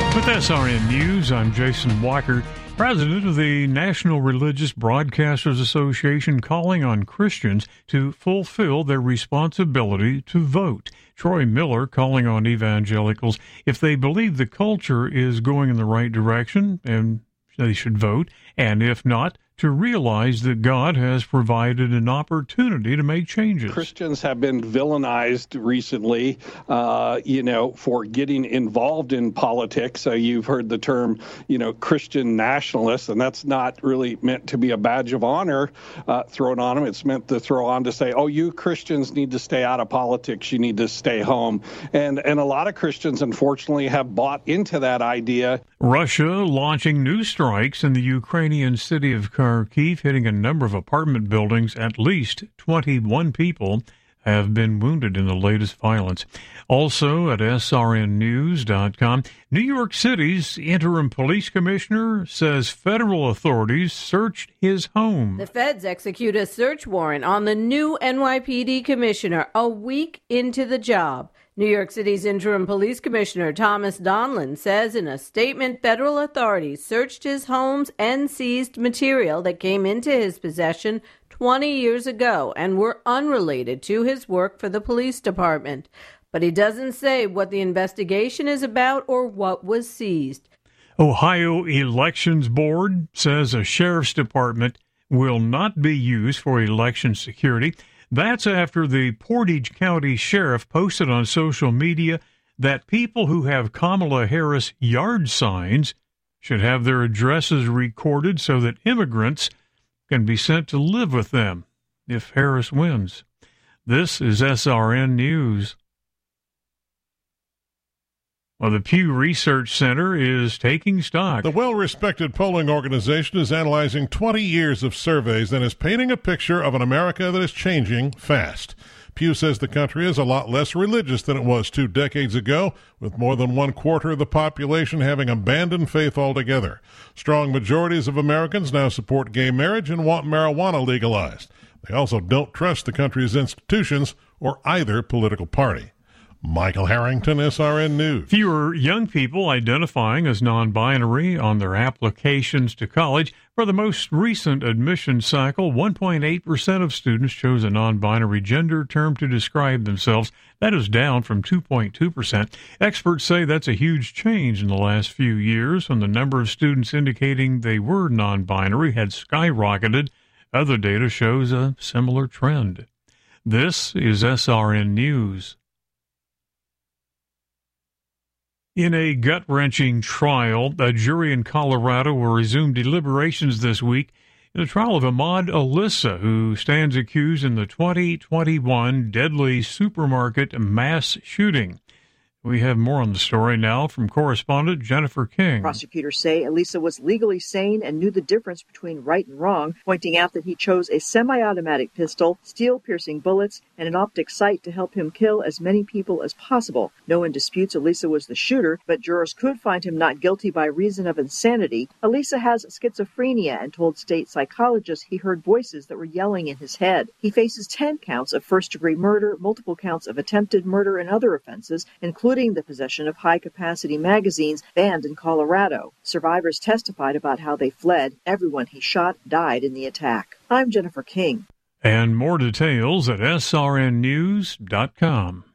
With SRN News, I'm Jason Walker, president of the National Religious Broadcasters Association, calling on Christians to fulfill their responsibility to vote. Troy Miller calling on evangelicals, if they believe the culture is going in the right direction, and they should vote, and if not, to realize that God has provided an opportunity to make changes. Christians have been villainized recently, for getting involved in politics. You've heard the term, Christian nationalists, and that's not really meant to be a badge of honor thrown on them. It's meant to throw on to say, oh, you Christians need to stay out of politics. You need to stay home. And a lot of Christians, unfortunately, have bought into that idea. Russia launching new strikes in the Ukrainian city of Kharkiv, hitting a number of apartment buildings. At least 21 people have been wounded in the latest violence. Also at srnnews.com, New York City's interim police commissioner says federal authorities searched his home. The feds execute a search warrant on the new NYPD commissioner a week into the job. New York City's interim police commissioner Thomas Donlan says in a statement federal authorities searched his homes and seized material that came into his possession 20 years ago and were unrelated to his work for the police department. But he doesn't say what the investigation is about or what was seized. Ohio Elections Board says a sheriff's department will not be used for election security. That's after the Portage County Sheriff posted on social media that people who have Kamala Harris yard signs should have their addresses recorded so that immigrants can be sent to live with them if Harris wins. This is SRN News. Well, the Pew Research Center is taking stock. The well-respected polling organization is analyzing 20 years of surveys and is painting a picture of an America that is changing fast. Pew says the country is a lot less religious than it was 2 decades ago, with more than 1/4 of the population having abandoned faith altogether. Strong majorities of Americans now support gay marriage and want marijuana legalized. They also don't trust the country's institutions or either political party. Michael Harrington, SRN News. Fewer young people identifying as non-binary on their applications to college. For the most recent admission cycle, 1.8% of students chose a non-binary gender term to describe themselves. That is down from 2.2%. Experts say that's a huge change in the last few years, when the number of students indicating they were non-binary had skyrocketed. Other data shows a similar trend. This is SRN News. In a gut-wrenching trial, a jury in Colorado will resume deliberations this week in the trial of Ahmad Alissa, who stands accused in the 2021 deadly supermarket mass shooting. We have more on the story now from correspondent Jennifer King. Prosecutors say Alissa was legally sane and knew the difference between right and wrong, pointing out that he chose a semi-automatic pistol, steel-piercing bullets, and an optic sight to help him kill as many people as possible. No one disputes Alissa was the shooter, but jurors could find him not guilty by reason of insanity. Alissa has schizophrenia and told state psychologists he heard voices that were yelling in his head. He faces 10 counts of first-degree murder, multiple counts of attempted murder, and other offenses, including the possession of high-capacity magazines banned in Colorado. Survivors testified about how they fled. Everyone he shot died in the attack. I'm Jennifer King. And more details at srnnews.com.